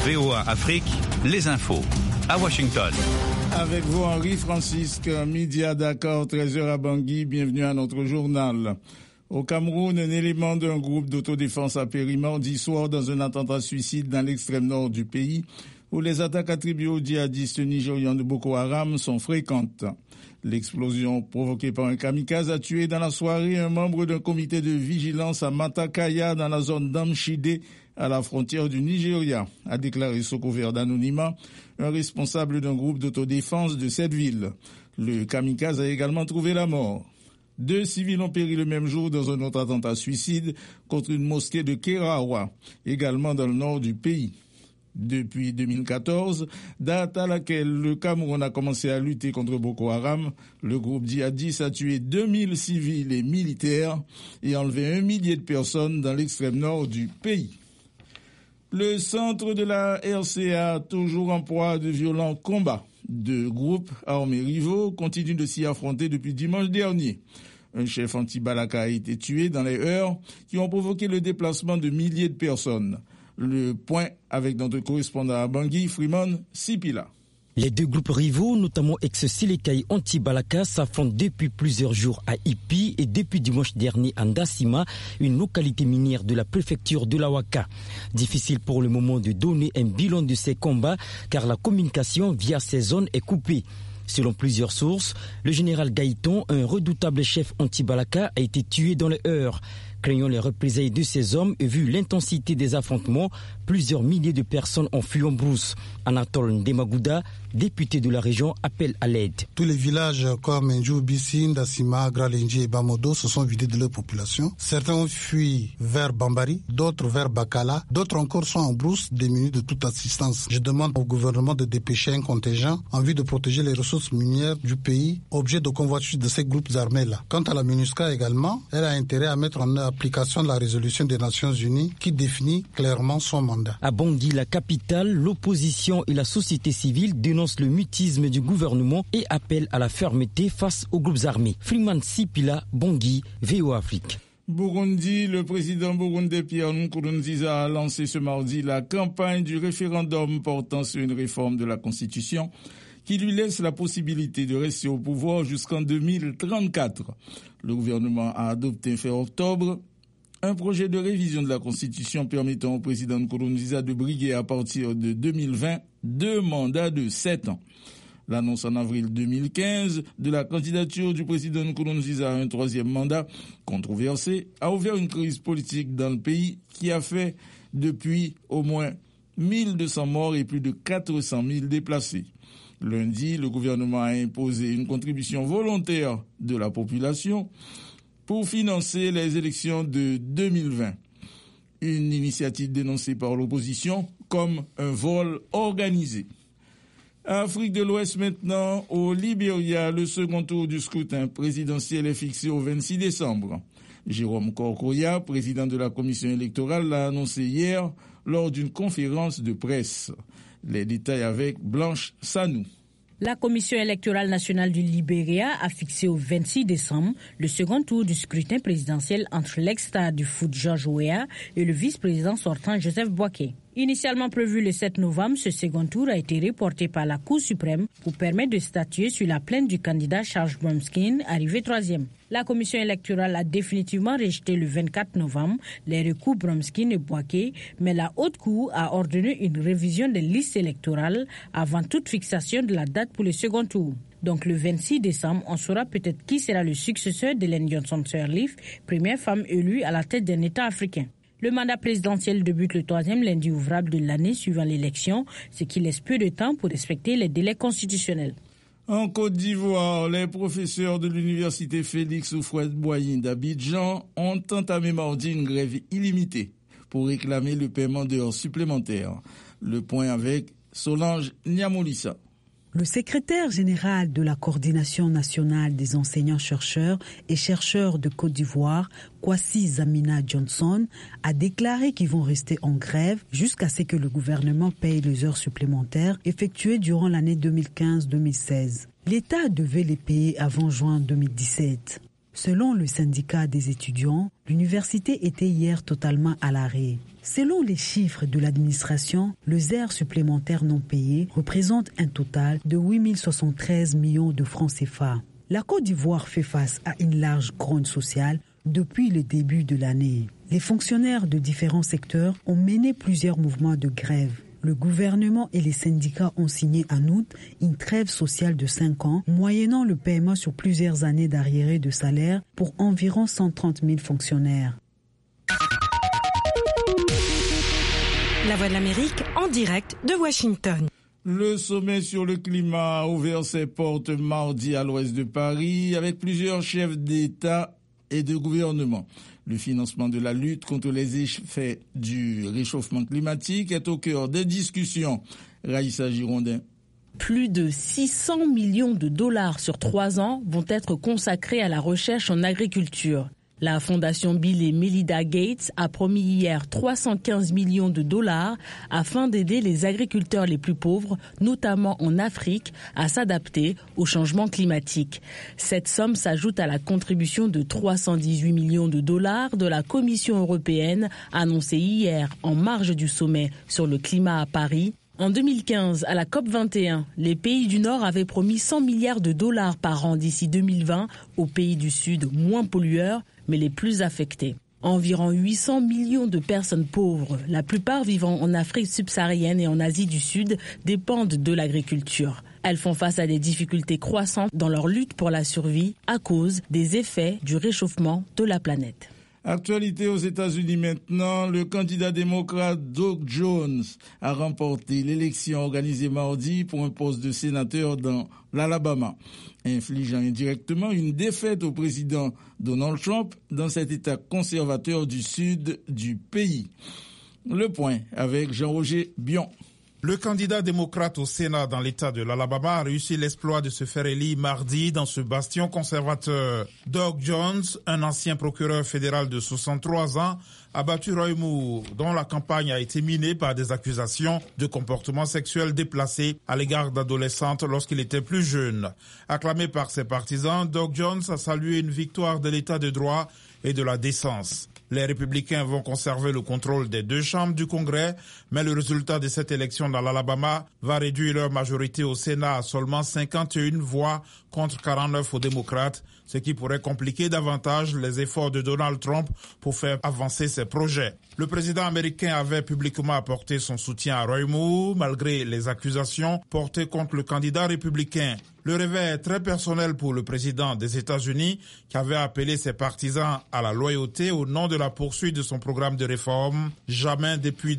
VOA Afrique, les infos. À Washington. Avec vous, Henri Francisque, midi à Dakar, 13h à Bangui. Bienvenue à notre journal. Au Cameroun, un élément d'un groupe d'autodéfense a péri mardi soir dans un attentat suicide dans l'extrême nord du pays, où les attaques attribuées aux djihadistes nigérians de Boko Haram sont fréquentes. L'explosion provoquée par un kamikaze a tué dans la soirée un membre d'un comité de vigilance à Matakaya dans la zone d'Amchide, à la frontière du Nigeria, a déclaré sous couvert d'anonymat un responsable d'un groupe d'autodéfense de cette ville. Le kamikaze a également trouvé la mort. 2 civils ont péri le même jour dans un autre attentat suicide contre une mosquée de Kerawa, également dans le nord du pays. Depuis 2014, date à laquelle le Cameroun a commencé à lutter contre Boko Haram, le groupe djihadiste a tué 2000 civils et militaires et enlevé 1 millier de personnes dans l'extrême nord du pays. Le centre de la RCA, toujours en proie de violents combats. 2 groupes armés rivaux continuent de s'y affronter depuis dimanche dernier. Un chef anti-Balaka a été tué dans les heurts qui ont provoqué le déplacement de milliers de personnes. Le point avec notre correspondant à Bangui, Freeman Sipila. Les 2 groupes rivaux, notamment ex-Silekai anti-Balaka, s'affrontent depuis plusieurs jours à Ipi et depuis dimanche dernier à Ndassima, une localité minière de la préfecture de la Ouaka. Difficile pour le moment de donner un bilan de ces combats car la communication via ces zones est coupée. Selon plusieurs sources, le général Gaïton, un redoutable chef anti-Balaka, a été tué dans les heurts. Craignant les représailles de ces hommes et vu l'intensité des affrontements, plusieurs milliers de personnes ont fui en brousse. Anatole Ndemagouda, député de la région, appelle à l'aide. Tous les villages comme Ndjou, Bissi, Ndassima, Gralenji et Bamodo se sont vidés de leur population. Certains ont fui vers Bambari, d'autres vers Bakala, d'autres encore sont en brousse, démunis de toute assistance. Je demande au gouvernement de dépêcher un contingent en vue de protéger les ressources minières du pays, objet de convoitise de ces groupes armés-là. Quant à la MINUSCA également, elle a intérêt à mettre en application de la résolution des Nations Unies qui définit clairement son mandat. À Bangui, la capitale, l'opposition et la société civile dénoncent le mutisme du gouvernement et appellent à la fermeté face aux groupes armés. Freeman Sipila, Bangui, VOA Afrique. Burundi, le président burundais Pierre Nkurunziza a lancé ce mardi la campagne du référendum portant sur une réforme de la Constitution qui lui laisse la possibilité de rester au pouvoir jusqu'en 2034. Le gouvernement a adopté fin octobre un projet de révision de la Constitution permettant au président Nkurunziza de briguer à partir de 2020 2 mandats de 7 ans. L'annonce en avril 2015 de la candidature du président Nkurunziza à un 3e mandat controversé a ouvert une crise politique dans le pays qui a fait depuis au moins 1200 morts et plus de 400 000 déplacés. Lundi, le gouvernement a imposé une contribution volontaire de la population pour financer les élections de 2020. Une initiative dénoncée par l'opposition comme un vol organisé. Afrique de l'Ouest maintenant, au Libéria, le second tour du scrutin présidentiel est fixé au 26 décembre. Jérôme Korkoya, président de la commission électorale, l'a annoncé hier lors d'une conférence de presse. Les détails avec Blanche Sanou. La Commission électorale nationale du Libéria a fixé au 26 décembre le second tour du scrutin présidentiel entre l'ex-star du foot George Weah et le vice-président sortant Joseph Boaké. Initialement prévu le 7 novembre, ce second tour a été reporté par la Cour suprême pour permettre de statuer sur la plainte du candidat Charles Bromskin, arrivé 3e. La commission électorale a définitivement rejeté le 24 novembre les recours Bromskin et Boaké, mais la Haute Cour a ordonné une révision des listes électorales avant toute fixation de la date pour le second tour. Donc le 26 décembre, on saura peut-être qui sera le successeur d'Ellen Johnson-Sirleaf, première femme élue à la tête d'un État africain. Le mandat présidentiel débute le 3e lundi ouvrable de l'année suivant l'élection, ce qui laisse peu de temps pour respecter les délais constitutionnels. En Côte d'Ivoire, les professeurs de l'université Félix Houphouët-Boigny d'Abidjan ont entamé mardi une grève illimitée pour réclamer le paiement d'heures supplémentaires. Le point avec Solange Niamoulissa. Le secrétaire général de la Coordination nationale des enseignants-chercheurs et chercheurs de Côte d'Ivoire, Kwasi Zamina Johnson, a déclaré qu'ils vont rester en grève jusqu'à ce que le gouvernement paye les heures supplémentaires effectuées durant l'année 2015-2016. L'État devait les payer avant juin 2017. Selon le syndicat des étudiants, l'université était hier totalement à l'arrêt. Selon les chiffres de l'administration, les heures supplémentaires non payées représentent un total de 8 073 millions de francs CFA. La Côte d'Ivoire fait face à une large grogne sociale depuis le début de l'année. Les fonctionnaires de différents secteurs ont mené plusieurs mouvements de grève. Le gouvernement et les syndicats ont signé en août une trêve sociale de 5 ans, moyennant le paiement sur plusieurs années d'arriérés de salaire pour environ 130 000 fonctionnaires. La Voix de l'Amérique en direct de Washington. Le sommet sur le climat a ouvert ses portes mardi à l'ouest de Paris avec plusieurs chefs d'État et de gouvernement. Le financement de la lutte contre les effets du réchauffement climatique est au cœur des discussions. Raïssa Girondin. Plus de 600 millions de dollars sur 3 ans vont être consacrés à la recherche en agriculture. La fondation Bill et Melinda Gates a promis hier 315 millions de dollars afin d'aider les agriculteurs les plus pauvres, notamment en Afrique, à s'adapter au changement climatique. Cette somme s'ajoute à la contribution de 318 millions de dollars de la Commission européenne annoncée hier en marge du sommet sur le climat à Paris. En 2015, à la COP21, les pays du Nord avaient promis 100 milliards de dollars par an d'ici 2020 aux pays du Sud moins pollueurs, mais les plus affectés. Environ 800 millions de personnes pauvres, la plupart vivant en Afrique subsaharienne et en Asie du Sud, dépendent de l'agriculture. Elles font face à des difficultés croissantes dans leur lutte pour la survie à cause des effets du réchauffement de la planète. Actualité aux États-Unis maintenant, le candidat démocrate Doug Jones a remporté l'élection organisée mardi pour un poste de sénateur dans l'Alabama, infligeant indirectement une défaite au président Donald Trump dans cet État conservateur du sud du pays. Le point avec Jean-Roger Bion. Le candidat démocrate au Sénat dans l'État de l'Alabama a réussi l'exploit de se faire élire mardi dans ce bastion conservateur. Doug Jones, un ancien procureur fédéral de 63 ans, a battu Roy Moore, dont la campagne a été minée par des accusations de comportement sexuel déplacé à l'égard d'adolescentes lorsqu'il était plus jeune. Acclamé par ses partisans, Doug Jones a salué une victoire de l'État de droit et de la décence. Les républicains vont conserver le contrôle des 2 chambres du Congrès, mais le résultat de cette élection dans l'Alabama va réduire leur majorité au Sénat à seulement 51 voix contre 49 aux démocrates, ce qui pourrait compliquer davantage les efforts de Donald Trump pour faire avancer ses projets. Le président américain avait publiquement apporté son soutien à Roy Moore, malgré les accusations portées contre le candidat républicain. Le réveil est très personnel pour le président des États-Unis, qui avait appelé ses partisans à la loyauté au nom de la poursuite de son programme de réforme. Jamais depuis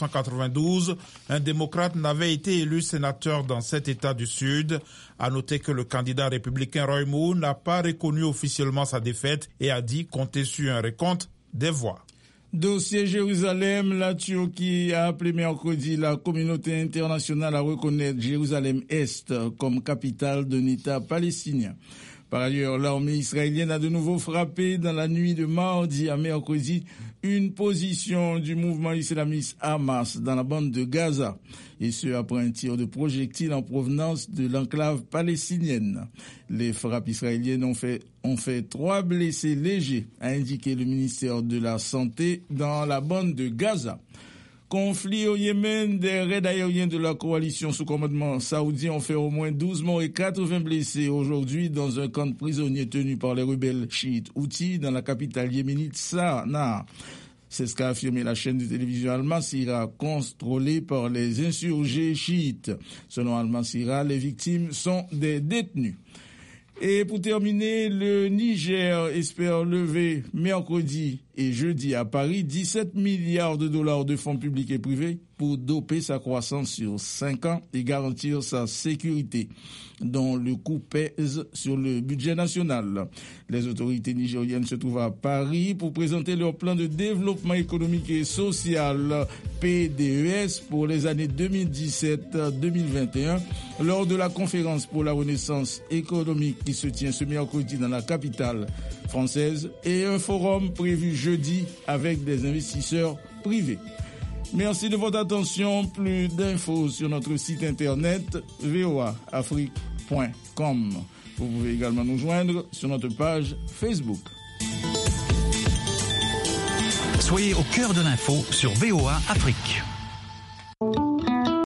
1992, un démocrate n'avait été élu sénateur dans cet État du Sud. À noter que le candidat républicain Roy Moore n'a pas reconnu officiellement sa défaite et a dit compter sur un recompte des voix. Dossier Jérusalem, la Turquie a appelé mercredi la communauté internationale à reconnaître Jérusalem-Est comme capitale d'un État palestinien. Par ailleurs, l'armée israélienne a de nouveau frappé dans la nuit de mardi à mercredi une position du mouvement islamiste Hamas dans la bande de Gaza, et ce après un tir de projectiles en provenance de l'enclave palestinienne. Les frappes israéliennes ont fait 3 blessés légers, a indiqué le ministère de la Santé dans la bande de Gaza. Conflit au Yémen, des raids aériens de la coalition sous commandement saoudien ont fait au moins 12 morts et 80 blessés aujourd'hui dans un camp de prisonniers tenu par les rebelles chiites Houthis dans la capitale yéménite Sanaa. C'est ce qu'a affirmé la chaîne de télévision Al Masira, contrôlée par les insurgés chiites. Selon Al Masira, les victimes sont des détenus. Et pour terminer, le Niger espère lever mercredi et jeudi à Paris 17 milliards de dollars de fonds publics et privés pour doper sa croissance sur 5 ans et garantir sa sécurité, dont le coût pèse sur le budget national. Les autorités nigériennes se trouvent à Paris pour présenter leur plan de développement économique et social PDES pour les années 2017-2021 lors de la conférence pour la renaissance économique qui se tient ce mercredi dans la capitale française et un forum prévu jeudi avec des investisseurs privés. Merci de votre attention. Plus d'infos sur notre site internet voaafrique.com. Vous pouvez également nous joindre sur notre page Facebook. Soyez au cœur de l'info sur VOA Afrique.